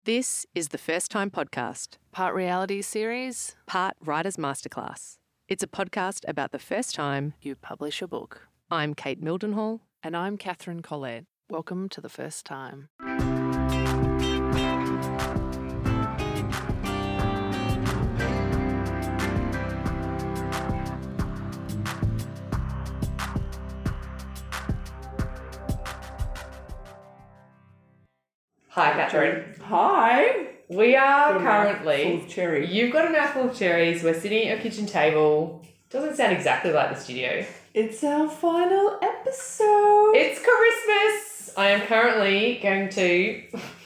This is the First Time Podcast, Part reality series, part Writer's Masterclass. It's a podcast about the first time you publish a book. I'm Kate Mildenhall. And I'm Catherine Collette. Welcome to The First Time. Hi, Catherine. Hi. We are Got a currently. mouthful of cherry. You've got a mouthful of cherries. We're sitting at your kitchen table. Doesn't sound exactly like the studio. It's our final episode. It's Christmas. I am currently going to.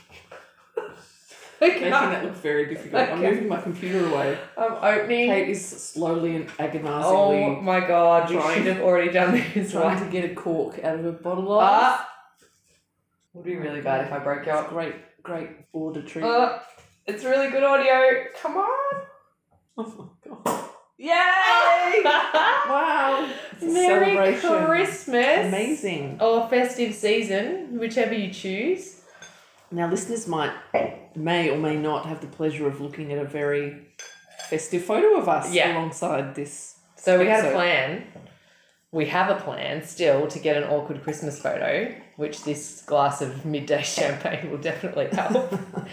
Making that look very difficult. I'm Okay. moving my computer away. I'm opening. Kate is slowly and Oh agonisingly my god! We trying- should have already done this. trying Right? to get a cork out of a bottle of. Would be really bad if I broke It's out. great auditory. It's really good audio. Come on! Oh my god. Yay! Wow. It's a Merry celebration. Christmas! Amazing. Or festive season, whichever you choose. Now listeners may or may not have the pleasure of looking at a very festive photo of us Yeah. alongside this. So we had a episode. plan. We have a plan still to get an awkward Christmas photo, which this glass of midday champagne will definitely help.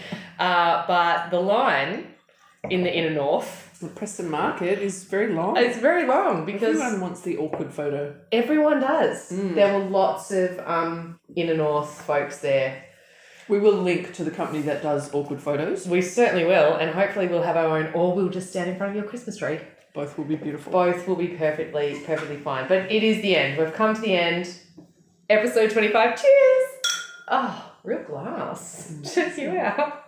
But the line in the inner north, The Preston Market is very long. it's very long because Everyone wants the awkward photo. everyone does. Mm. There were lots of inner north folks there. We will link to the company that does awkward photos. We certainly will, and hopefully we'll have our own, or we'll just stand in front of your Christmas tree. Both will be beautiful. Both will be perfectly fine. But it is the end. We've come to the end. Episode 25. Cheers! Oh, real glass. Cheers you out.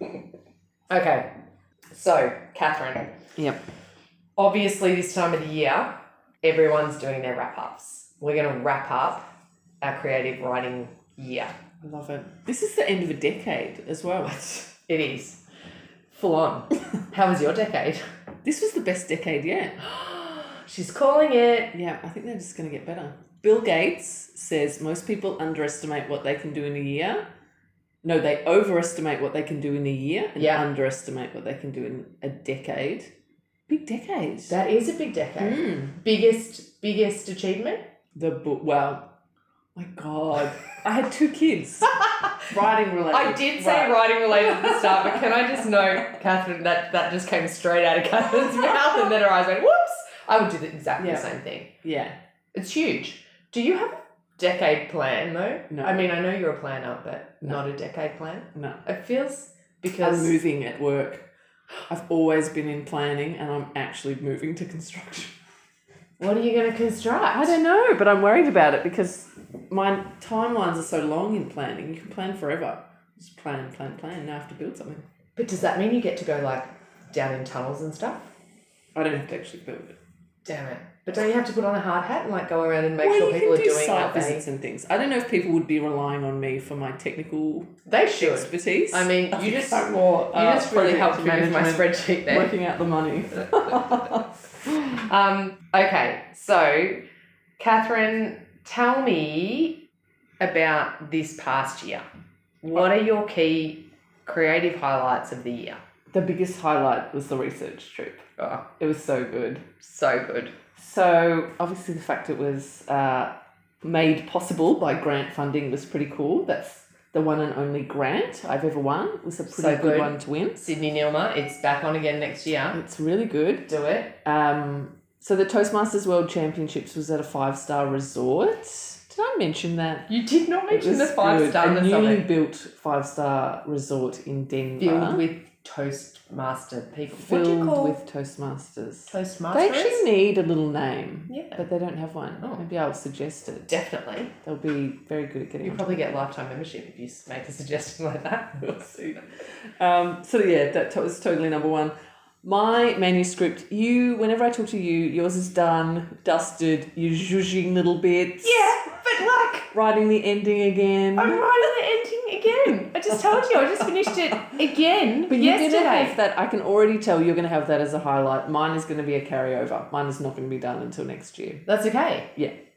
Okay. So, Catherine. Yep. Obviously, this time of the year, everyone's doing their wrap-ups. We're going to wrap up our creative writing year. I love it. This is the end of a decade as well. It is. Full on. How was your decade? This was the best decade yet. She's calling it. Yeah, I think they're just going to get better. Bill Gates says most people underestimate what they can do in a year. No, they overestimate what they can do in a year and Yeah. underestimate what they can do in a decade. Big decade. That is a big decade. Biggest achievement? The book. Well, my God. I had 2 kids. Writing related. I did say writing related at the start, but can I just note, Catherine, that just came straight out of Catherine's mouth and then her eyes went, whoops! I would do exactly the same thing. Yeah. It's huge. Do you have a decade plan, though? No. I mean, I know you're a planner, but No. not a decade plan. No. It feels I'm because... moving at work. I've always been in planning and I'm actually moving to construction. What are you going to construct? I don't know, but I'm worried about it because my timelines are so long in planning. You can plan forever. Just plan. Now I have to build something. But does that mean you get to go, like, down in tunnels and stuff? I don't have to actually build it. Damn it. But don't you have to put on a hard hat and, like, go around and make sure people are doing site what they... visits and things. I don't know if people would be relying on me for my technical They should. expertise. I mean, you think just I'm more, you just really project helped me with my management, spreadsheet there. working out the money. Okay, so Catherine, tell me about this past year. What are your key creative highlights of the year? The biggest highlight was the research trip. Oh, It was so good. so good. So obviously the fact it was made possible by grant funding was pretty cool. That's the one and only grant I've ever won. It was a pretty So good good. one to win. Sydney Nilma, it's back on again next year. It's really good. Do it. So the Toastmasters World Championships was at a 5-star resort. Did I mention that? You did not It mention was the 5-star good. A newly resort. built 5-star resort in Denver. Filled with Toastmaster people. What do you Filled call with Toastmasters. Toastmasters? They actually need a little name. Yeah. But they don't have one. Oh. Maybe I'll suggest it. Definitely. They'll be very good at getting You it. probably get lifetime membership if you make a suggestion like that. We'll see. So yeah, that was totally number one. My manuscript, whenever I talk to you, yours is done, dusted, you're zhuzhing little bits. Yeah, but like, Writing the ending again. I'm writing the ending again. I just told you, I just finished it again But you're yesterday. going to have that, I can already tell you're going to have that as a highlight. Mine is going to be a carryover. Mine is not going to be done until next year. That's okay. Yeah.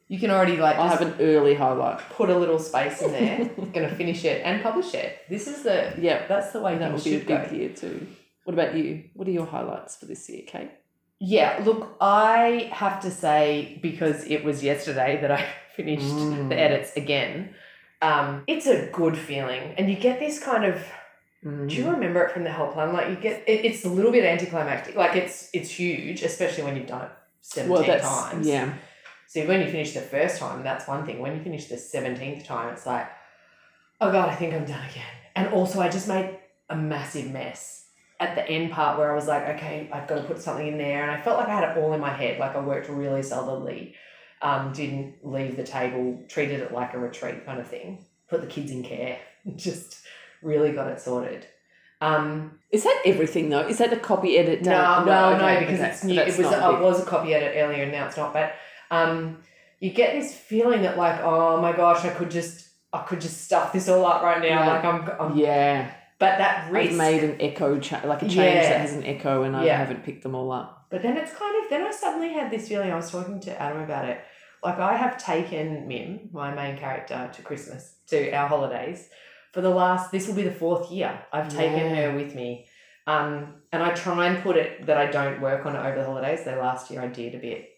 You can already like I just have an early highlight. put a little space in there. Going to finish it and publish it. This is the that's the way That things will be a should big go. year too. What about you? What are your highlights for this year, Kate? Yeah, look, I have to say, because it was yesterday that I finished the edits again, it's a good feeling. And you get this kind of, do you remember it from the helpline? Like you get, it's a little bit anticlimactic. Like it's huge, especially when you've done it 17 times. Yeah. So when you finish the first time, that's one thing. When you finish the 17th time, it's like, oh God, I think I'm done again. And also I just made a massive mess at the end part where I was like, okay, I've got to put something in there. And I felt like I had it all in my head. Like I worked really solidly, didn't leave the table, treated it like a retreat kind of thing. Put the kids in care, just really got it sorted. Is that everything though? Is that the copy edit? No, okay, because okay. it's new. That's It was not it was a copy edit earlier and now it's not. But you get this feeling that like, oh my gosh, I could just stuff this all up right now. Right. Like I'm yeah. But that risk. I've made an echo, like a change that has an echo, and I haven't picked them all up. But then it's kind of, then I suddenly had this feeling, I was talking to Adam about it, like I have taken Mim, my main character, to Christmas, to our holidays, for the last, this will be the 4th year. I've taken her with me. And I try and put it that I don't work on it over the holidays, though last year I did a bit.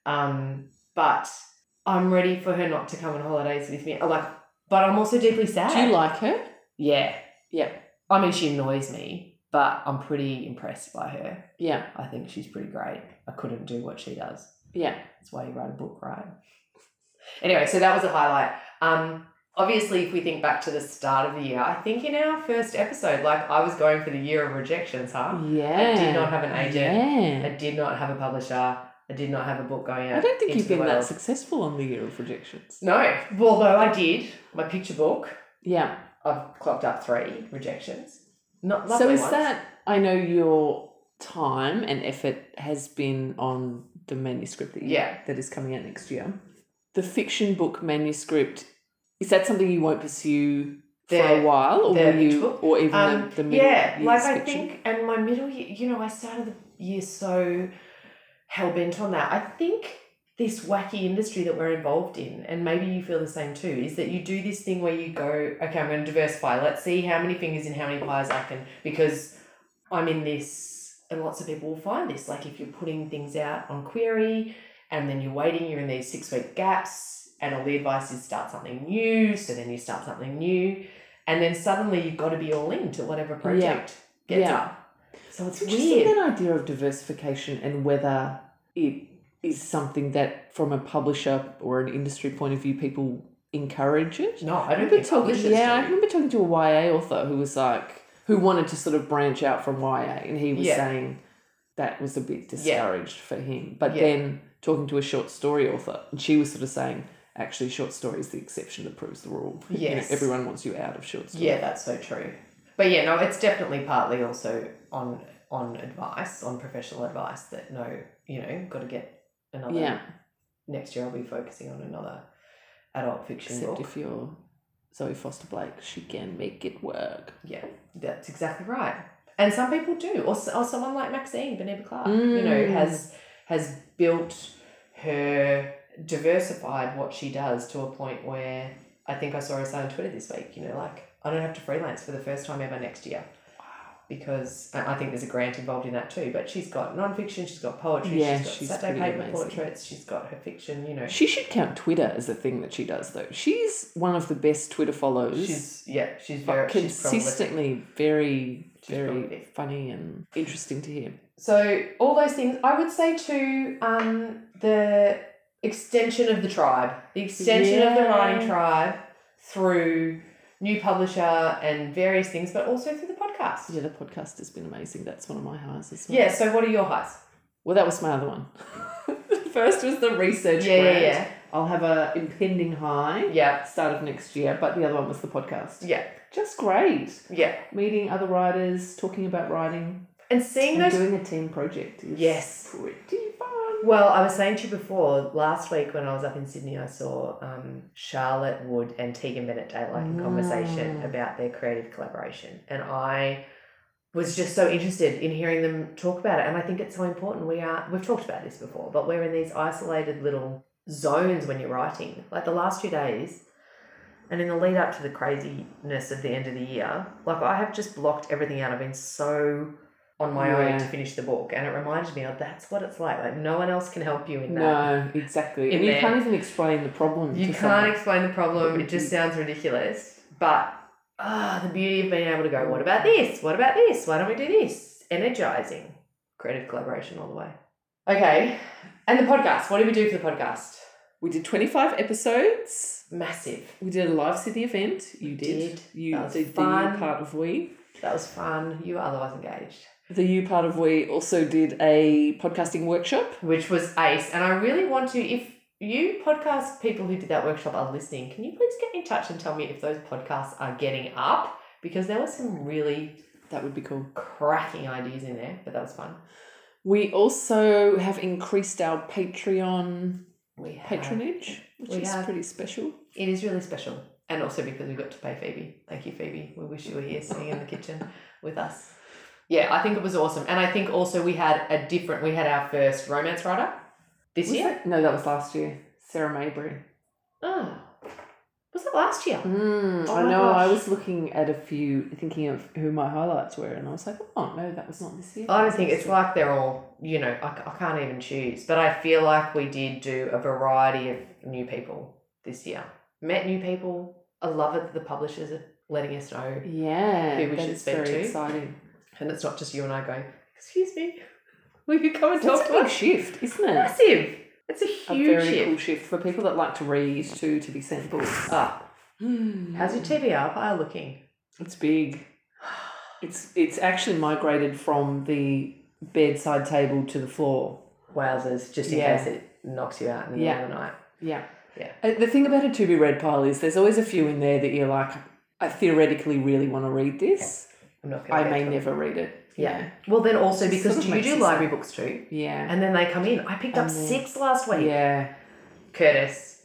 But I'm ready for her not to come on holidays with me. But I'm also deeply sad. Do you like her? Yeah. Yeah. I mean, she annoys me, but I'm pretty impressed by her. Yeah. I think she's pretty great. I couldn't do what she does. Yeah. That's why you write a book, right? Anyway, so that was a highlight. Obviously, if we think back to the start of the year, I think in our first episode, like I was going for the year of rejections, huh? Yeah. I did not have an agent. Yeah. I did not have a publisher. I did not have a book going out. I don't think you've into the been that world. successful on the year of rejections. No. Well, though I did. My picture book, Yeah. I've clocked up 3 rejections. Not So lovely is ones. that, I know your time and effort has been on the manuscript that is coming out next year. The fiction book manuscript, is that something you won't pursue for a while, or will you, or even the middle years I fiction? think, and my middle year, I started the year so hell-bent on that. I think this wacky industry that we're involved in, and maybe you feel the same too, is that you do this thing where you go, okay, I'm going to diversify. Let's see how many fingers in how many pies I can, because I'm in this, and lots of people will find this, like if you're putting things out on Query and then you're waiting, you're in these 6-week gaps, and all the advice is start something new, so then you start something new, and then suddenly you've got to be all in to whatever project gets up. So it's Interesting, weird. that idea of diversification and whether it is something that from a publisher or an industry point of view people encourage it. No, I don't think publishers do. I remember talking to a YA author who wanted to sort of branch out from YA, and he was saying that was a bit discouraged for him. But then talking to a short story author, and she was sort of saying, actually, short story is the exception that proves the rule. Yes. Everyone wants you out of short story. Yeah, that's so true. But yeah, no, it's definitely partly also on advice, on professional advice that got to get another. Yeah. Next year I'll be focusing on another adult fiction Except book. if you're Zoe Foster Blake, she can make it work. Yeah, that's exactly right. And some people do, or someone like Maxine Beneva Clark, has built her, diversified what she does to a point where I think I saw her say on Twitter this week, I don't have to freelance for the first time ever next year. Wow. Because I think there's a grant involved in that too, but she's got non-fiction, she's got poetry, she's got Saturday paper portraits, she's got her fiction, She should count Twitter as the thing that she does though. She's one of the best Twitter follows. She's very consistently very prolific. funny and interesting to hear. So all those things, I would say too, the extension of the tribe, the extension of the writing tribe through new publisher and various things, but also through the podcast. Yeah, the podcast has been amazing. That's one of my highs as well. Yeah, so what are your highs? Well, that was my other one. The first was the research grant. Yeah. I'll have a impending high start of next year, but the other one was the podcast. Yeah. Just great. Yeah. Meeting other writers, talking about writing. And seeing and those... doing a team project is pretty fun. Well, I was saying to you before, last week when I was up in Sydney, I saw Charlotte Wood and Tegan Bennett-Daylight in conversation about their creative collaboration. And I was just so interested in hearing them talk about it. And I think it's so important. We've talked about this before, but we're in these isolated little zones when you're writing. Like the last 2 days, and in the lead up to the craziness of the end of the year, like I have just blocked everything out. I've been so on my own to finish the book, and it reminded me of that's what it's like. Like no one else can help you in that. No, exactly. And you can't even explain the problem. You can't explain the problem. It just sounds ridiculous. But the beauty of being able to go, what about this? What about this? Why don't we do this? Energizing. Creative collaboration all the way. Okay. And the podcast. What did we do for the podcast? We did 25 episodes. Massive. We did a live city event. You did. You did the you part of we. That was fun. You were otherwise engaged. The you part of we also did a podcasting workshop. Which was ace. And I really want to, if you podcast people who did that workshop are listening, can you please get in touch and tell me if those podcasts are getting up? Because there were some really... That would be cool. Cracking ideas in there, but that was fun. We also have increased our Patreon patronage, which is pretty special. It is really special. And also because we got to pay Phoebe. Thank you, Phoebe. We wish you were here sitting in the kitchen with us. Yeah, I think it was awesome. And I think also we had our first romance writer this year. No, that was last year. Sarah Maybury. Oh. Was it last year? I know. Gosh. I was looking at a few, thinking of who my highlights were, and I was like, oh, no, that was not this year. I don't think it's like they're all, I can't even choose. But I feel like we did do a variety of new people this year. Met new people. I love it that the publishers are letting us know who we should speak to. Very exciting. And it's not just you and I going, excuse me, will you come and talk to us? That's a big shift, isn't it? Massive. It's a huge very cool shift for people that like to read too, to be sent books. How's your TBR pile looking? It's big. It's actually migrated from the bedside table to the floor. Wowzers, just in case it knocks you out in the middle of the night. Yeah. The thing about a to be read pile is there's always a few in there that you're like, I theoretically really want to read this. I'm not going to I may never read it. Yeah. Well, then also because you do library books too. Yeah. And then they come in. I picked up 6 last week. Yeah. Curtis.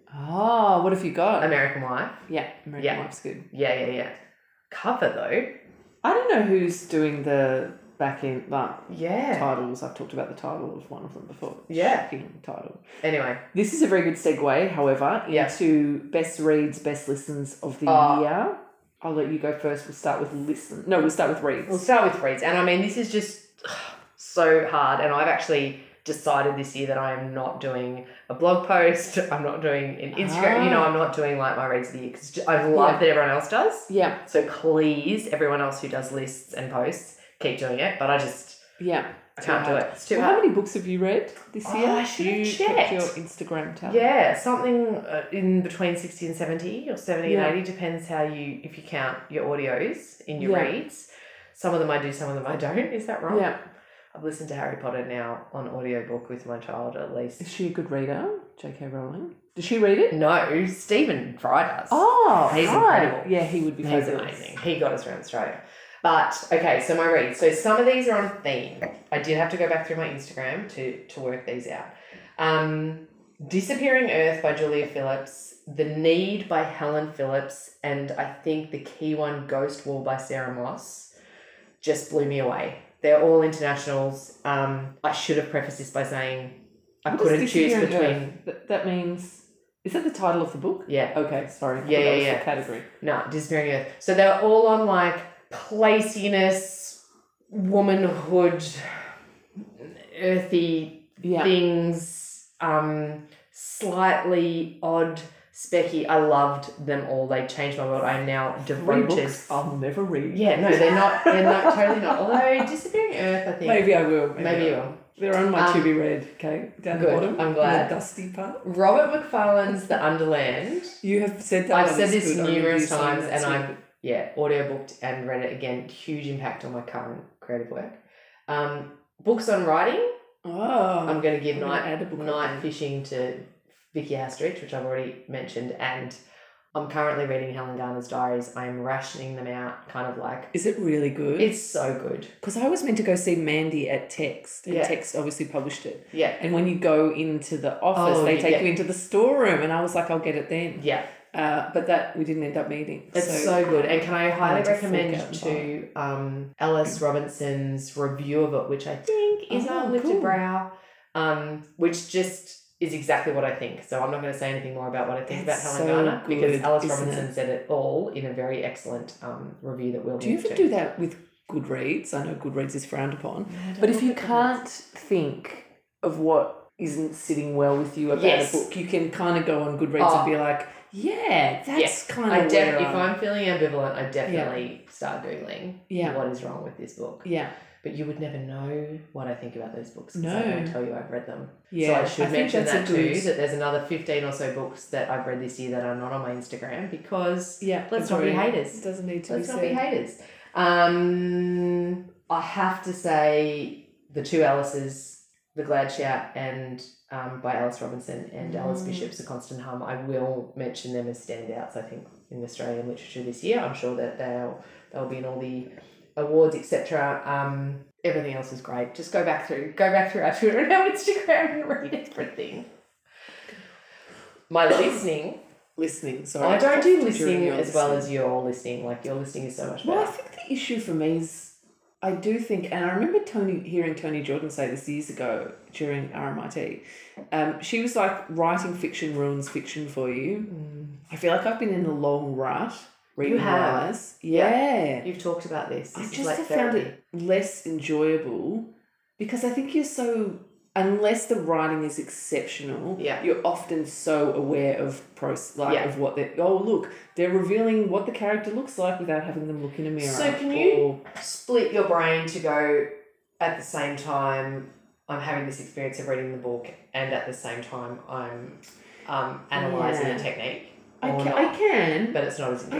Oh, what have you got? American Wife. Yeah. American Wife's good. Yeah. Cover though. I don't know who's doing the back end Yeah. titles. I've talked about the title of one of them before. Yeah. Shocking title. Anyway. This is a very good segue, however, into best reads, best listens of the year. I'll let you go first. We'll start with listen. No, we'll start with reads. We'll start with reads. And I mean, this is just so hard. And I've actually decided this year that I am not doing a blog post. I'm not doing an Instagram. I'm not doing like my reads of the year because I love that everyone else does. Yeah. So please, everyone else who does lists and posts, keep doing it. But I just... Yeah. I can't do it. It's too hard. How many books have you read this year? I should have checked. Check your Instagram tab. Yeah, something in between 60 and 70 or 70 and 80, depends if you count your audios in your reads. Some of them I do, some of them I don't. Is that wrong? Yeah. I've listened to Harry Potter now on audiobook with my child at least. Is she a good reader, J.K. Rowling? Does she read it? No, Stephen Fry does. Oh, he's incredible. Yeah, he would be He's amazing. He got us around Australia. But, okay, so my reads. So some of these are on theme. I did have to go back through my Instagram to work these out. Disappearing Earth by Julia Phillips, The Need by Helen Phillips, and I think the key one, Ghost Wall by Sarah Moss, just blew me away. They're all internationals. I should have prefaced this by saying I couldn't choose between... That means... Is that the title of the book? Yeah. Okay, sorry. Yeah. The category. No, Disappearing Earth. So they're all on like placiness, womanhood, earthy things, slightly odd, specky. I loved them all. They changed my world. I am now devoted. 3 books I'll never read. Yeah, no, they're not. They're not totally not. Although Disappearing Earth, I think maybe I will. Maybe you will. They're on my to be read. Okay, down the bottom. I'm glad. The dusty part. Robert McFarlane's The Underland. You have said that. I've said this numerous times, and I've audiobooked and read it again. Huge impact on my current creative work. Books on writing. Oh, I'm going to give Night Fishing to Vicky Hastridge, which I've already mentioned, and I'm currently reading Helen Garner's diaries. I'm rationing them out, kind of like... Is it really good? It's so good. Because I was meant to go see Mandy at Text, and Text obviously published it. Yeah. And when you go into the office, they take you into the storeroom, and I was like, I'll get it then. Yeah. But that we didn't end up meeting. It's so good. And can I highly recommend to Alice Robinson's review of it, which I think is on Lifted Brow, which just is exactly what I think. So I'm not going to say anything more about what I think That's about so Helen Garner because good, Alice isn't Robinson it? said it all in a very excellent review that we'll Do you link ever to. do that with Goodreads? I know Goodreads is frowned upon. No, I don't But if look you at can't think of what isn't sitting well with you about Yes. a book, you can kind of go on Goodreads and be like, yeah, that's kind of where if I'm feeling ambivalent, I definitely start Googling Yeah. what is wrong with this book. Yeah. But you would never know what I think about those books because No. I don't tell you I've read them. Yeah. So I should think mention that's that a good- too, that there's another 15 or so books that I've read this year that are not on my Instagram because Yeah. let's not be agree. haters. It doesn't need to Let's be not said. be haters. I have to say the two Alice's, The Glad Shout and by Alice Robinson and Alice Bishop's A Constant Hum, I will mention them as standouts, I think, in Australian literature this year. I'm sure that they'll be in all the awards, etc. Everything else is great. Just go back through our Twitter and our Instagram and read everything. My listening. Sorry. I don't do During listening your as well listening. as your listening. Like your listening is so much better. Well, I think the issue for me is I do think, and I remember hearing Tony Jordan say this years ago during RMIT. She was like, writing fiction ruins fiction for you. I feel like I've been in a long rut reading have? wise. Yeah. You've talked about this. I This is just like have found therapy. it less enjoyable because I think you're so, unless the writing is exceptional, Yeah. you're often so aware of Yeah. of what they're revealing what the character looks like without having them look in a mirror. So can you split your brain to go at the same time I'm having this experience of reading the book and at the same time I'm analysing Yeah. the technique? I Or can, not? I can. But it's not as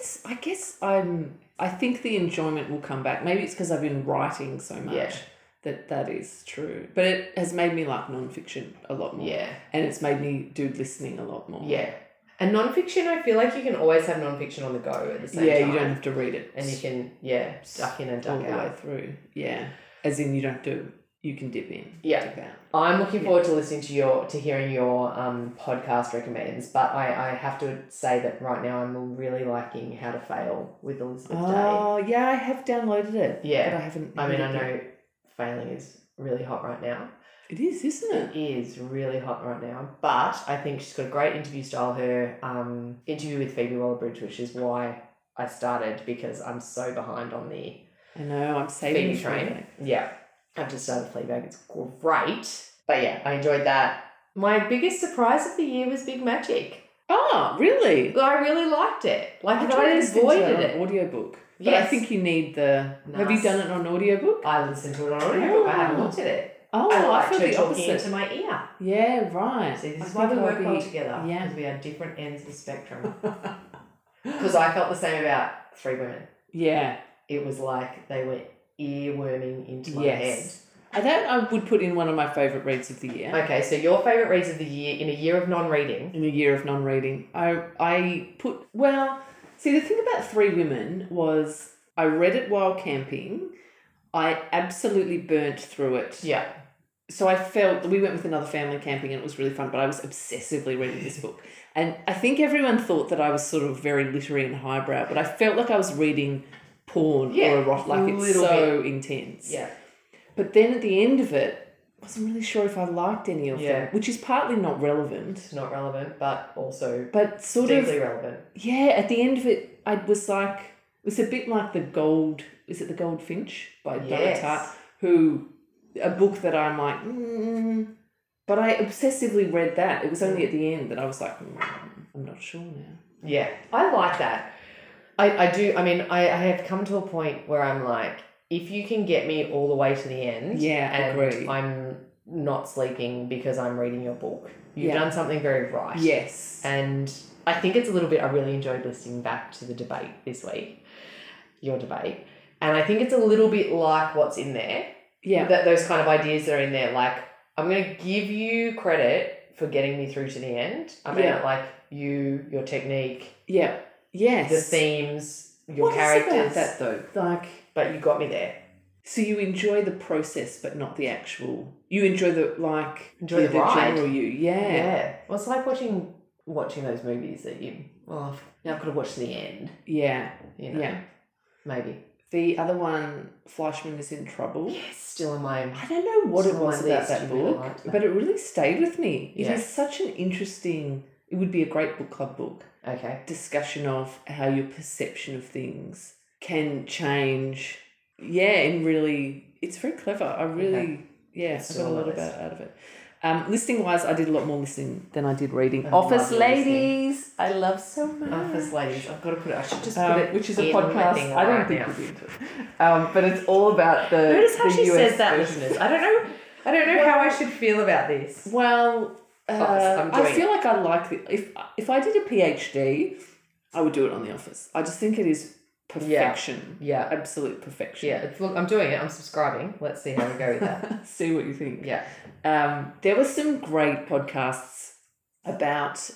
enjoyable. I think the enjoyment will come back. Maybe it's because I've been writing so much Yeah. that is true. But it has made me like non-fiction a lot more. Yeah. And it's made me do listening a lot more. Yeah. And non-fiction, I feel like you can always have non-fiction on the go at the same time. You don't have to read it. And you can, duck in and all duck the way out. through. Yeah. As in you can dip in. Yeah. Dip out. I'm looking forward to listening to hearing your podcast recommends, but I have to say that right now I'm really liking How to Fail with Elizabeth Day. Oh, yeah, I have downloaded it. Yeah. But I haven't. I mean, I read it know failing is really hot right now. yet. It is, isn't it? It is really hot right now, but I think she's got a great interview style. Her interview with Phoebe Waller-Bridge, which is why I started, because I'm so behind on the I know, I'm saving Phoebe it train. Yeah, I've just started Fleabag. It's great, but yeah, I enjoyed that. My biggest surprise of the year was Big Magic. Oh, really? I really liked it. Like, if tried I listening to avoided that it. on audiobook. But I Yes. think you need the... Have you Nice. done it on audiobook? I listened to it on audiobook. I haven't looked at it. Oh, I I liked feel her the talking opposite. into my ear. Yeah, right. See, this I is why we think work I'll well be- together. Yeah. Because we are different ends of the spectrum. Because I felt the same about Three Women. Yeah. It was like they were earworming into my Yes. That I would put in one of my favourite reads of the year. head. Okay, so your favourite reads of the year in a year of non-reading. In a year of non-reading. I put... Well, see, the thing about Three Women was I read it while camping. I absolutely burnt through it. Yeah. So I felt... We went with another family camping and it was really fun, but I was obsessively reading this book. And I think everyone thought that I was sort of very literary and highbrow, but I felt like I was reading porn Yeah, or erotic. Like, it's little so intense. Yeah. But then at the end of it, I wasn't really sure if I liked any of Yeah. them, which is partly not relevant. It's not relevant, but also But sort deeply of, relevant. yeah, at the end of it, I was like, it was a bit like The Goldfinch by Donna Yes. Tartt, a book that I'm like, but I obsessively read that. It was only at the end that I was like, I'm not sure now. Yeah, I like that. I do. I mean, I have come to a point where I'm like, if you can get me all the way to the end, Yeah, and agree. I'm not sleeping because I'm reading your book, you've Yeah. done something very right. Yes. And I think it's a little bit, I really enjoyed listening back to the debate this week, your debate. And I think it's a little bit like what's in there. Yeah. Those kind of ideas that are in there. Like, I'm going to give you credit for getting me through to the end. I mean, Yeah. like your technique, Yeah. Yes. the themes, your What is characters. about that though? Like, But you got me there. so you enjoy the process, but not the actual. You enjoy the Enjoy the ride. general you. Yeah. Well, it's like watching those movies that I've got to watch to the end. Yeah. You know? Yeah. Maybe. The other one, Fleischman is in Trouble. Yes, still in my... I don't know what it Still on was my about list. that You really book, liked that. but it really stayed with me. It Yeah. is such an interesting, it would be a great book club book. Okay. Discussion of how your perception of things can change. Yeah, and really, it's very clever. I really, It's I still got a on my lot list. out of it. Listening wise, I did a lot more listening than I did reading. I Office love listening. Ladies, I love so much. Office Ladies. I've got to put it... I should just put it Which is a in my podcast. thing I don't right think now. we'll be into it. But it's all about the. Notice how the she US says that, version. listeners. I don't know how I should feel about this. Well, I'm I doing feel like I like the if I did a PhD, I would do it on The Office. I just think it is perfection. Yeah. Absolute perfection. Yeah, look, I'm doing it. I'm subscribing. Let's see how we go with that. See what you think. Yeah. There were some great podcasts about.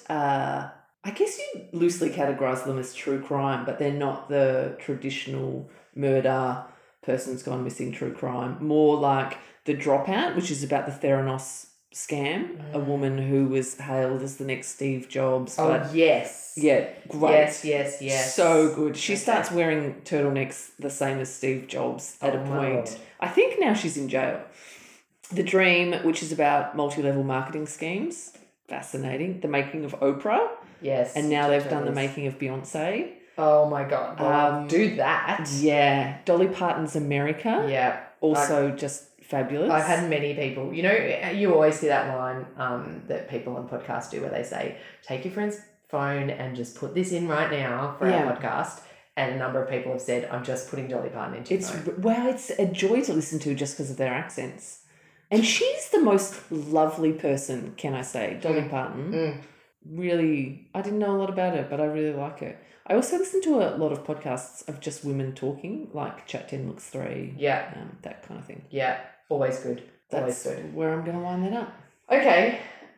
I guess you loosely categorize them as true crime, but they're not the traditional murder, person's gone missing true crime. More like The Dropout, which is about the Theranos scam. A woman who was hailed as the next Steve Jobs. Oh, But yes. yeah, great. Yes. So good. She Okay. starts wearing turtlenecks the same as Steve Jobs at Oh a my point. Lord. I think now she's in jail. The Dream, which is about multi-level marketing schemes. Fascinating. The Making of Oprah. Yes. And now they've done the Totally. making of Beyonce. Oh my God. Well, do that. Yeah. Dolly Parton's America. Yeah. Also just fabulous. I've had many people, you always hear that line that people on podcasts do where they say, take your friend's phone and just put this in right now for Yeah. our podcast. And a number of people have said, I'm just putting Dolly Parton into your phone. It's a joy to listen to just because of their accents. And she's the most lovely person, can I say, Dolly Parton. Really, I didn't know a lot about her, but I really like her. I also listen to a lot of podcasts of just women talking, like Chat 10 Looks 3, Yeah. that kind of thing. Yeah. Always good. That's Always good. where I'm going to line that up. Okay.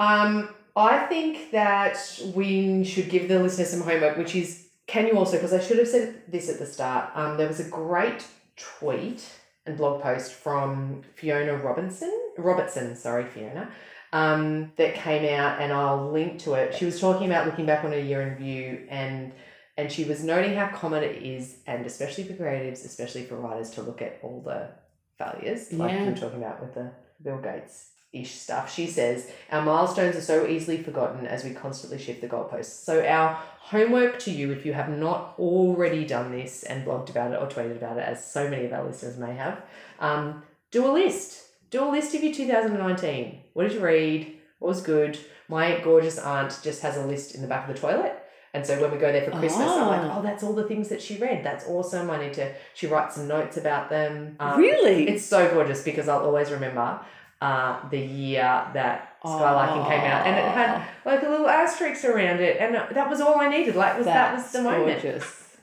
I think that we should give the listeners some homework, which is, can you also, because I should have said this at the start, there was a great tweet and blog post from Robertson, that came out, and I'll link to it. She was talking about looking back on a year in review, and she was noting how common it is, and especially for creatives, especially for writers, to look at all the failures, like you were talking about with the Bill Gates-ish stuff. She says, our milestones are so easily forgotten as we constantly shift the goalposts. So our homework to you, if you have not already done this and blogged about it or tweeted about it, as so many of our listeners may have, do a list. Do a list of your 2019. What did you read? What was good? My gorgeous aunt just has a list in the back of the toilet. And so when we go there for Christmas, I'm like, oh, that's all the things that she read. That's awesome. She writes some notes about them. Really? It's so gorgeous because I'll always remember the year that Skylarking came out. And it had like a little asterisk around it. And that was all I needed. That was the moment. Gorgeous.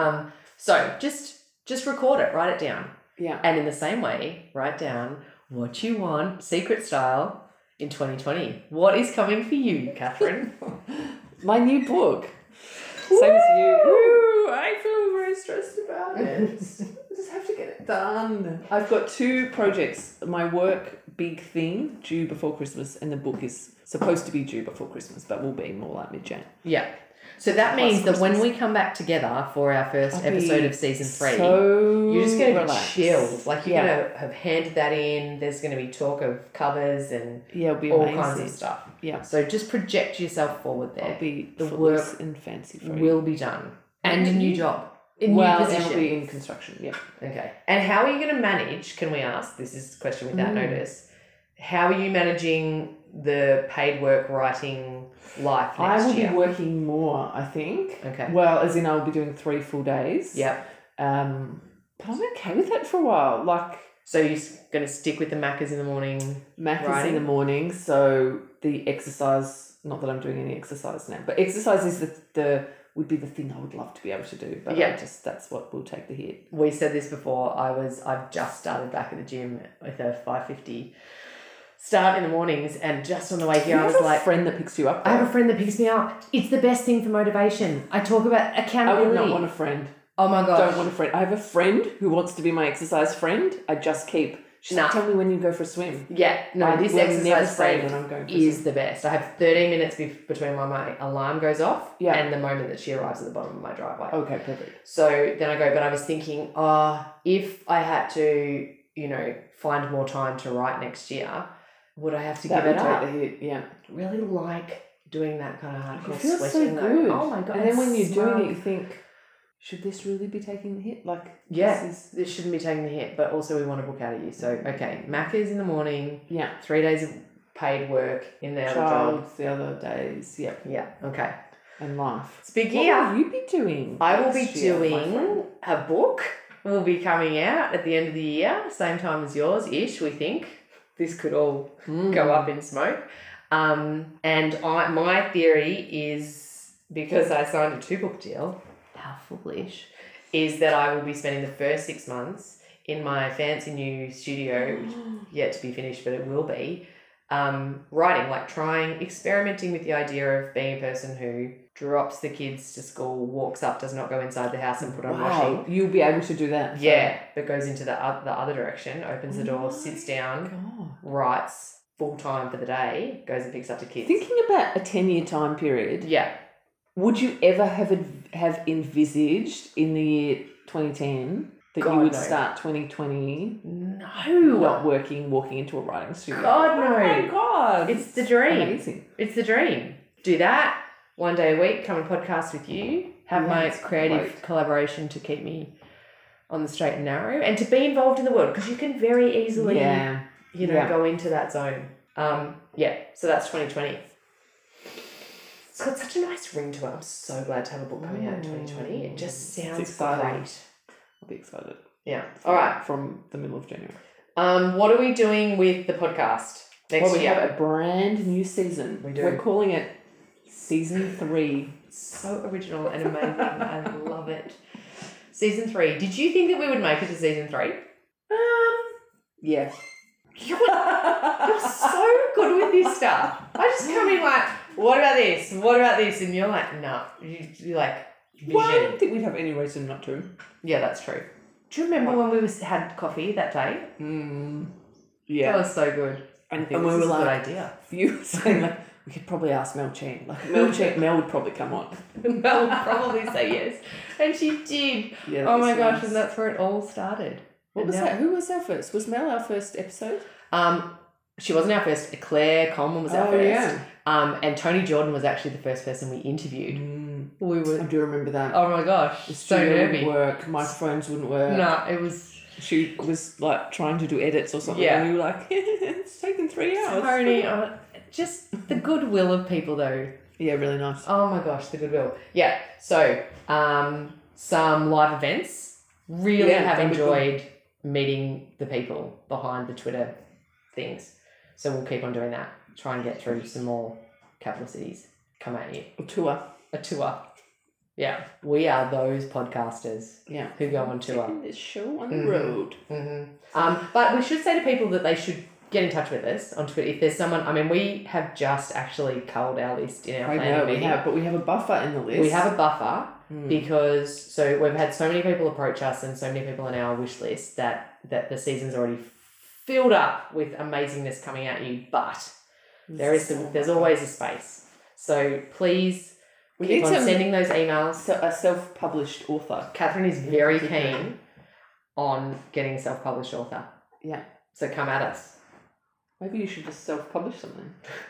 So just record it. Write it down. Yeah. And in the same way, write down what you want, secret style, in 2020. What is coming for you, Catherine? My new book. Same as you. Woo! I feel very stressed about it. I just have to get it done. I've got 2 projects. My work big thing due before Christmas, and the book is supposed to be due before Christmas, but will be more like mid-Jan. Yeah. So that means that when we come back together for our first episode of season 3, you're just going to be chilled. Like you're going to have handed that in. There's going to be talk of covers and it'll be all amazing. kinds of stuff. Yeah. So just project yourself forward there. I'll be the work work and fancy free. will be done. And a new job. New it'll position. be in construction. Yeah. Okay. And how are you going to manage, can we ask, this is a question without notice, how are you managing the paid work writing life next year? I will be working more, I think. Okay. Well, as in I'll be doing 3 full days. Yep. But I'm okay with that for a while. Like, so you're going to stick with the Maccas in the morning? Maccas in the morning. So the exercise, not that I'm doing any exercise now, but exercise is would be the thing I would love to be able to do. But that's what will take the hit. We said this before. I've just started back at the gym with a 5:50 start in the mornings, and just on the way here, I was like, a friend that picks you up. I have a friend that picks me up. It's the best thing for motivation. I talk about accountability. I would not want a friend. Oh my God. Don't want a friend. I have a friend who wants to be my exercise friend. I just keep She's like, tell me when you go for a swim. Yeah, no, this never exercise say friend when I'm going for a is swim. the best. I have 13 minutes between when my alarm goes off Yeah. and the moment that she arrives at the bottom of my driveway. Okay, perfect. So then I go, but I was thinking, if I had to, find more time to write next year, would I have to give it up? Take the hit, yeah. Really like doing that kind of hardcore It feels sweating. so good. Oh my God. And then when you're smug. doing it, you think, should this really be taking the hit? Like, Yeah, this shouldn't be taking the hit, but also we want to book out of you. So, okay, Macca's in the morning. Yeah. 3 days of paid work in the other job. Child's the other days. Yep. Yeah, okay. And life. It's big What year. will you be doing? I will be next year, my friend? doing a book. Will be coming out at the end of the year, same time as yours-ish, we think. This could all go up in smoke. And my theory is, because I signed a 2-book deal, how foolish, is that I will be spending the first 6 months in my fancy new studio, which yet to be finished, but it will be, writing, experimenting with the idea of being a person who drops the kids to school, walks up, does not go inside the house and put on washing. You'll be able to do that. Yeah, but goes into the other direction, opens the door, sits down, God. writes full time for the day, goes and picks up the kids. Thinking about a 10-year time period, Yeah. would you ever have envisaged in the year 2010 that God, you would no. start 2020 No. not working, walking into a writing studio? God, no. Oh my God. It's the dream. Amazing. It's the dream. Do that 1 day a week, come and podcast with you, have my That's creative great. collaboration to keep me on the straight and narrow, and to be involved in the world, because you can very easily, Yeah. Yeah. go into that zone. So that's 2020. It's got such a nice ring to it. I'm so glad to have a book coming out in 2020. It just sounds exciting. great. I'll be excited. Yeah. All right. From the middle of January. What are we doing with the podcast next We year? have a brand new season. We do. We're calling it Season 3. So original and amazing. I love it. Season 3. Did you think that we would make it to season 3? Yeah. You're so good with this stuff. I just come in like, what about this? What about this? And you're like, no. You're like, vision. Well, I don't think we'd have any reason not to. Yeah, that's true. Do you remember when we had coffee that day? Yeah. That was so good. And we we were were like, like, good idea. you were saying like, we could probably ask Mel Chen. Like Mel would probably come on. Mel would probably say yes. And she did. Yeah. Oh my gosh, and that's where it all started. What was that? Who was our first? Was Mel our first episode? She wasn't our first. Claire Coleman was our first. Yeah. And Tony Jordan was actually the first person we interviewed. We I were. do remember that. Oh my gosh, The so studio nervy. wouldn't work. Microphones wouldn't work. No, it was. She was like trying to do edits or something. Yeah. And we were like, it's taken 3 hours. Tony, just the goodwill of people though. Yeah, really nice. Oh my gosh, the goodwill. Yeah. So, some live events. Really Yeah, have that'd be enjoyed meeting the people behind the Twitter things. So we'll keep on doing that. Try and get through some more capital cities. Come at you. A tour. A tour. Yeah. We are those podcasters Yeah. who go on tour. Taking this show on the road. But we should say to people that they should get in touch with us on Twitter. If there's someone, we have just actually culled our list in our I planning know, we meeting. have, but we have a buffer in the list. We have a buffer because we've had so many people approach us and so many people on our wish list that the season's already filled up with amazingness coming at you. But there's always a space. So please keep on sending those emails. a self-published author. Catherine is very keen on getting a self-published author. Yeah. So come at us. Maybe you should just self-publish something.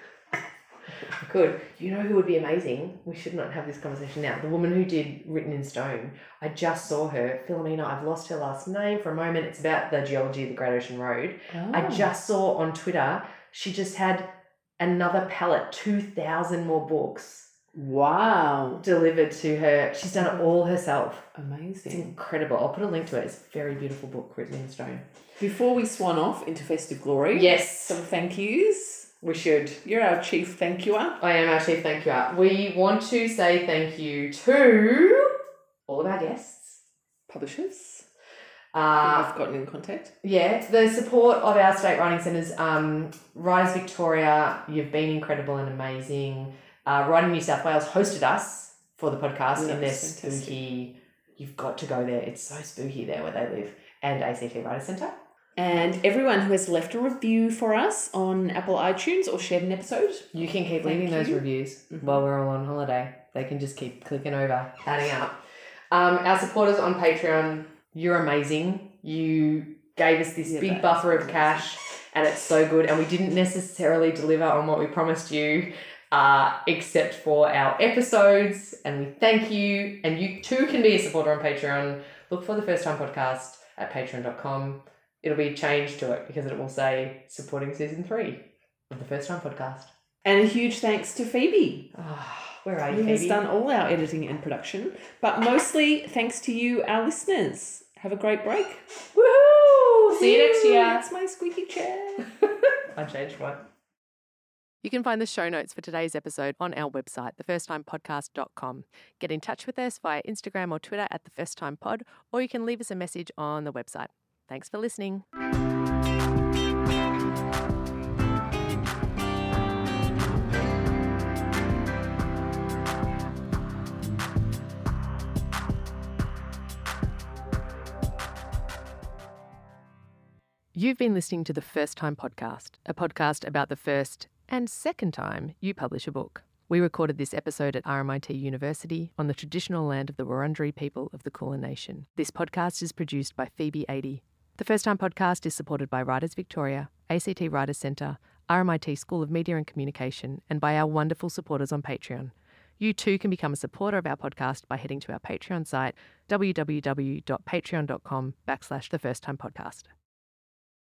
Good. You know who would be amazing? We should not have this conversation now. The woman who did Written in Stone. I just saw her. Philomena, I've lost her last name for a moment. It's about the geology of the Great Ocean Road. Oh. I just saw on Twitter, she just had another pallet, 2,000 more books Wow. delivered to her. She's done it all herself. It's Amazing. incredible. I'll put a link to it. It's a very beautiful book, Written in Stone. Before we swan off into festive glory, Yes, some thank yous. we should. You're our chief thank you-er. I am our chief thank you. We want to say thank you to all of our guests. Publishers. I've gotten in contact. Yeah, the support of our state writing centres. Writers Victoria, you've been incredible and amazing. Writing New South Wales hosted us for the podcast in their Fantastic. spooky. You've got to go there. It's so spooky there where they live. And ACT Writer Centre. And everyone who has left a review for us on Apple iTunes or shared an episode. You can keep leaving those reviews while we're all on holiday. They can just keep clicking over, adding up. Our supporters on Patreon, you're amazing. You gave us this big buffer of cash and it's so good. And we didn't necessarily deliver on what we promised you, except for our episodes. And we thank you. And you too can be a supporter on Patreon. Look for the First Time Podcast at patreon.com. It'll be changed to it because it will say supporting season 3 of the First Time Podcast. And a huge thanks to Phoebe. Where are you, Who Phoebe? has done all our editing and production. But mostly thanks to you, our listeners. Have a great break. Woohoo! See you next year. That's my squeaky chair. I changed one. You can find the show notes for today's episode on our website, thefirsttimepodcast.com. Get in touch with us via Instagram or Twitter at thefirsttimepod, or you can leave us a message on the website. Thanks for listening. You've been listening to the First Time Podcast, a podcast about the first and second time you publish a book. We recorded this episode at RMIT University on the traditional land of the Wurundjeri people of the Kulin Nation. This podcast is produced by Phoebe Adey. The First Time Podcast is supported by Writers Victoria, ACT Writers Centre, RMIT School of Media and Communication, and by our wonderful supporters on Patreon. You too can become a supporter of our podcast by heading to our Patreon site, www.patreon.com/thefirsttimepodcast.